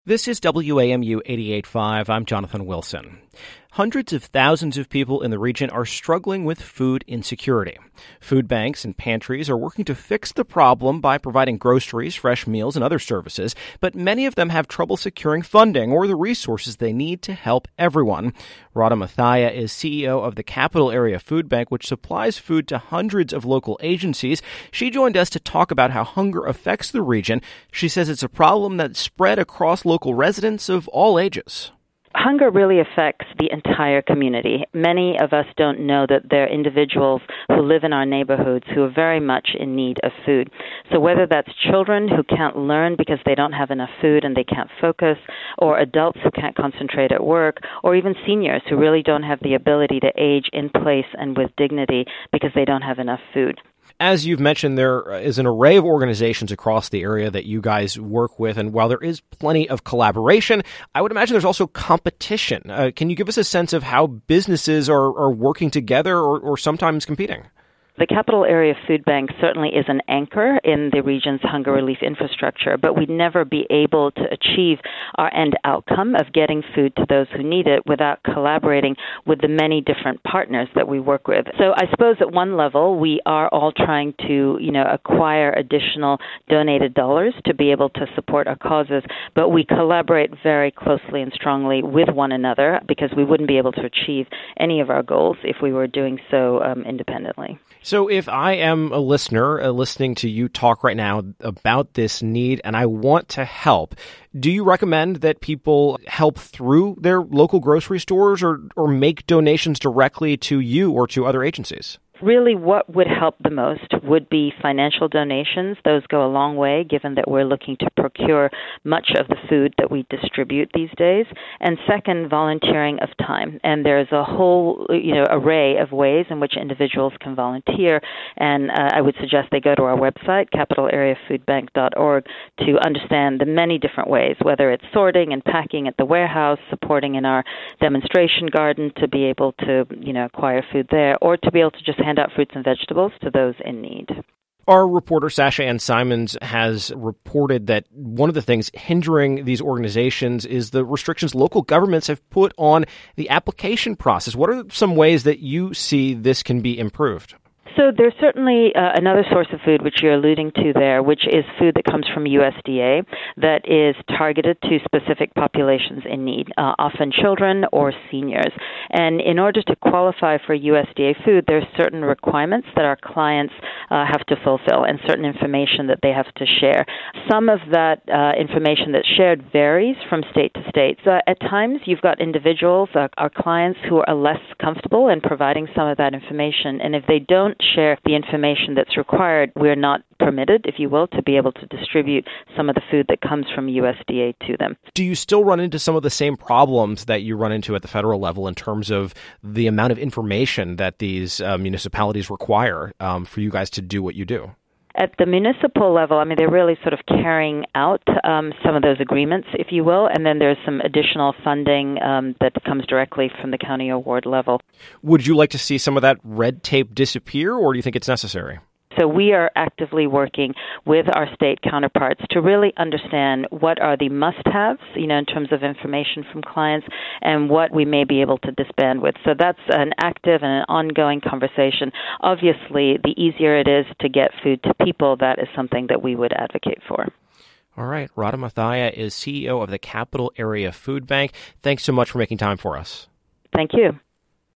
This is WAMU 88.5. I'm Jonathan Wilson. Hundreds of thousands of people in the region are struggling with food insecurity. Food banks and pantries are working to fix the problem by providing groceries, fresh meals, and other services, but many of them have trouble securing funding or the resources they need to help everyone. Radha Mathia is CEO of the Capital Area Food Bank, which supplies food to hundreds of local agencies. She joined us to talk about how hunger affects the region. She says it's a problem that's spread across local residents of all ages. Hunger really affects the entire community. Many of us don't know that there are individuals who live in our neighborhoods who are very much in need of food. So whether that's children who can't learn because they don't have enough food and they can't focus, or adults who can't concentrate at work, or even seniors who really don't have the ability to age in place and with dignity because they don't have enough food. As you've mentioned, there is an array of organizations across the area that you guys work with, and while there is plenty of collaboration, I would imagine there's also competition. Can you give us a sense of how businesses are working together or sometimes competing? The Capital Area Food Bank certainly is an anchor in the region's hunger relief infrastructure, but we'd never be able to achieve our end outcome of getting food to those who need it without collaborating with the many different partners that we work with. So I suppose at one level, we are all trying to, acquire additional donated dollars to be able to support our causes, but we collaborate very closely and strongly with one another because we wouldn't be able to achieve any of our goals if we were doing so independently. So if I am a listener listening to you talk right now about this need and I want to help, do you recommend that people help through their local grocery stores or make donations directly to you or to other agencies? Really, what would help the most would be financial donations. Those go a long way, given that we're looking to procure much of the food that we distribute these days. And second, volunteering of time. And there's a whole, array of ways in which individuals can volunteer. And I would suggest they go to our website, capitalareafoodbank.org, to understand the many different ways, whether it's sorting and packing at the warehouse, supporting in our demonstration garden to be able to, acquire food there, or to be able to just hand out fruits and vegetables to those in need. Our reporter, Sasha Ann Simons, has reported that one of the things hindering these organizations is the restrictions local governments have put on the application process. What are some ways that you see this can be improved? So there's certainly another source of food, which you're alluding to there, which is food that comes from USDA that is targeted to specific populations in need, often children or seniors. And in order to qualify for USDA food, there's certain requirements that our clients have to fulfill and certain information that they have to share. Some of that information that's shared varies from state to state. So at times, you've got individuals, our clients, who are less comfortable in providing some of that information. And if they don't share the information that's required, we're not permitted, if you will, to be able to distribute some of the food that comes from USDA to them. Do you still run into some of the same problems that you run into at the federal level in terms of the amount of information that these municipalities require for you guys to do what you do? At the municipal level, they're really sort of carrying out some of those agreements, if you will, and then there's some additional funding that comes directly from the county or ward level. Would you like to see some of that red tape disappear, or do you think it's necessary? So we are actively working with our state counterparts to really understand what are the must-haves, in terms of information from clients, and what we may be able to disband with. So that's an active and an ongoing conversation. Obviously, the easier it is to get food to people, that is something that we would advocate for. All right. Radha Mathia is CEO of the Capital Area Food Bank. Thanks so much for making time for us. Thank you.